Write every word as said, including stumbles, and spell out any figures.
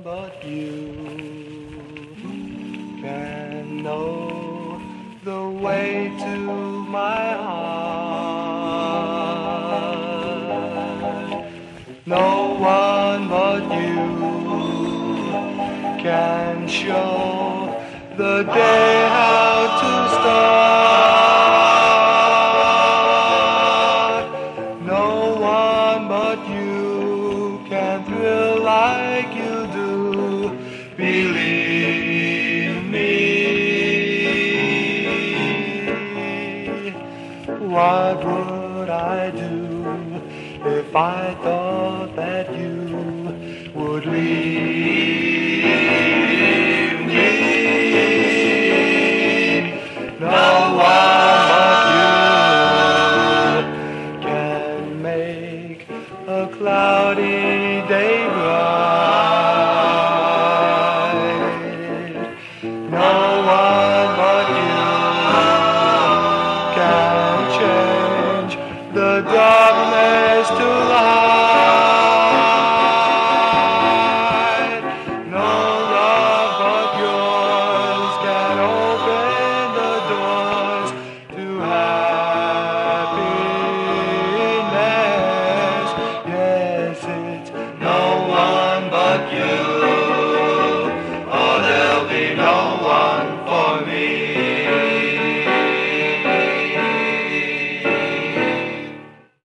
but you can know the way to my heart. No one but you can show the day how to start. No one but you can thrill like you do. Believe me. What would I do if I thought that you would leave me? No one but you can make a cloudy day bright. No one but you can change the darkness to light. No love but yours can open the doors to happiness. Yes, it's no one but you.